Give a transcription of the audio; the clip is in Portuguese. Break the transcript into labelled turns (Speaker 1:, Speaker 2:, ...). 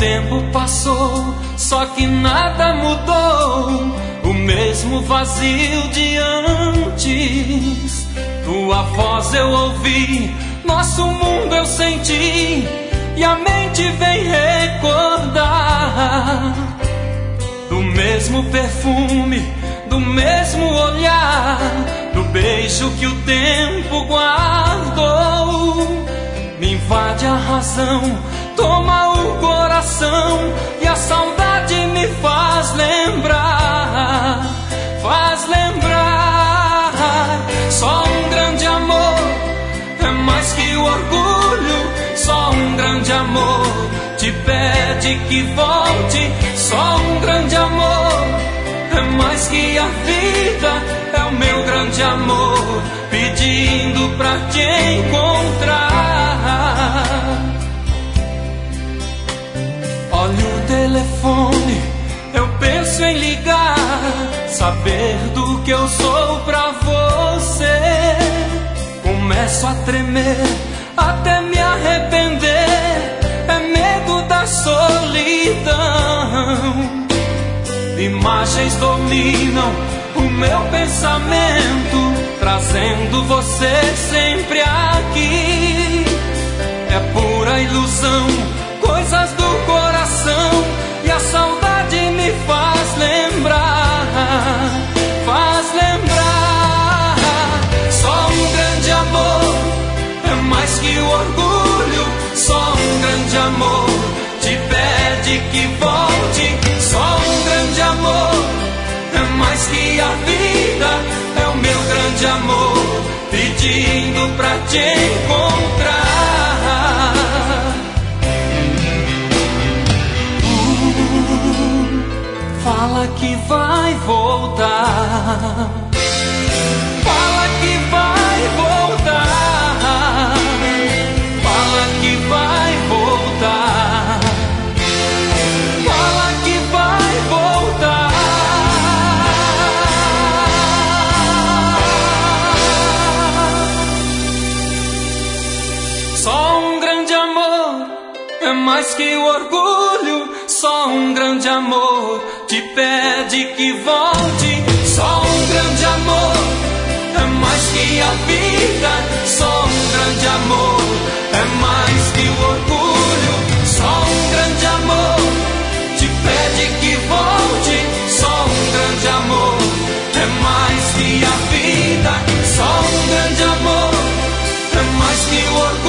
Speaker 1: tempo passou, só que nada mudou. O mesmo vazio de antes. Tua voz eu ouvi, nosso mundo eu senti, e a mente vem recordar do mesmo perfume, do mesmo olhar, do beijo que o tempo guardou. Me invade a razão, toma o coração, e a saudade me faz lembrar, faz lembrar. Só um grande amor é mais que o orgulho, só um grande amor te pede que volte. Só um grande amor é mais que a vida, é o meu grande amor pedindo pra te encontrar. Olho o telefone, eu penso em ligar, saber do que eu sou pra você. Começo a tremer, até me arrepender, é medo da solidão. Imagens dominam o meu pensamento, trazendo você sempre aqui. É pura ilusão, coisas do coração, e a saudade me faz lembrar, faz lembrar. Só um grande amor é mais que o orgulho, só um grande amor te pede que volte. Só um grande amor é mais que a vida, é o meu grande amor pedindo pra te encontrar. Fala que vai voltar, fala que vai voltar, fala que vai voltar, fala que vai voltar. Só um grande amor é mais que o orgulho, só um grande amor te pede que volte. Só um grande amor é mais que a vida, só um grande amor é mais que o orgulho. Só um grande amor te pede que volte. Só um grande amor é mais que a vida, só um grande amor é mais que o orgulho.